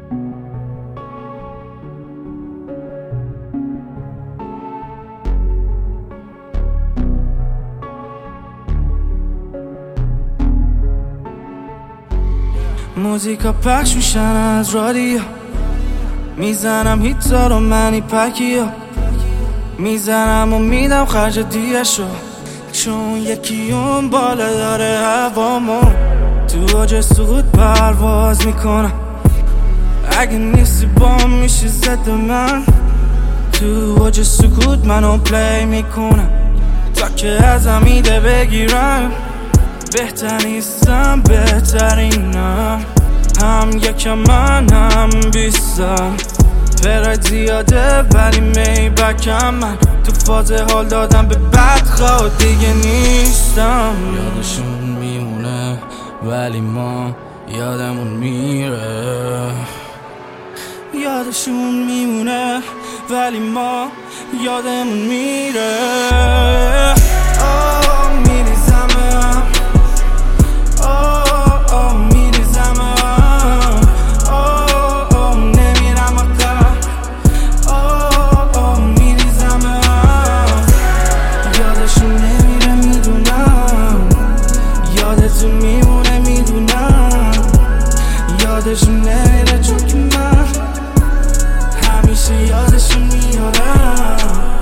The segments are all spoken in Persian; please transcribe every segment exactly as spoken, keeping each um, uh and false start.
موزیکا پخش میشن از رادیو، میزنم هیتا رو منی پکیو، میزنم و میدم خرج دیشو، چون یکی اون بالا داره هوامو، تو اوج سقوط پرواز میکنم. اگه نیستی با میشه زد من، تو اوج سکوت منو پلی میکنم تا که ازم ایده بگیرم. بهتر نیستم بهترینم، هم یکم من هم بیستم. پراید زیاده ولی میبکم، من تو فاز حال دادم به بدخواه دیگه نیستم. یادشون میمونه ولی ما یادمون میره، یادشون میمونه ولی ما یادمون میره. آه میریزمم، آه آه میریزمم، آه آه نمیرم آقا، آه آه میریزمم. یادشون نمیره میدونم، یادتون میمونه میدونم، یادشون نمیره چون که من همیشه یادشون میارم.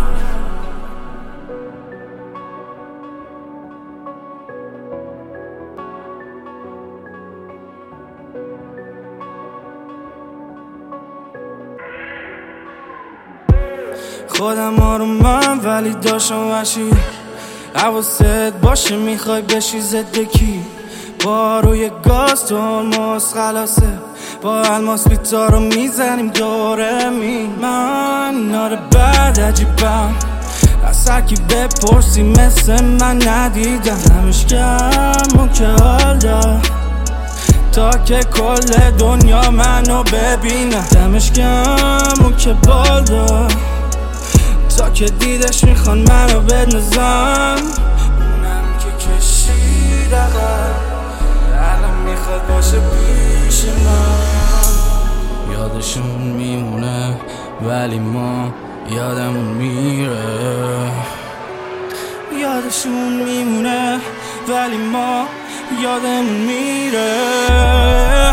خودم آرومم ولی داشتم وحشی، حواست باشه میخوای بشی زدکی. با روی گاز ترمز خلاصه، با الماس بیتا رو میزنیم دوره می. من ناره بد عجیبم، از هرکی بپرسی مثل من ندیدم. همش کم اون که حال دار تا که کل دنیا منو ببینم. دمش کم اون که بال دار تا که دیدش میخوان منو بندازن. اونم که کشید عقب الان میخواد باشه پیش من. یادشون میمونه ولی ما یادمون میره، یادشون میمونه ولی ما یادمون میره.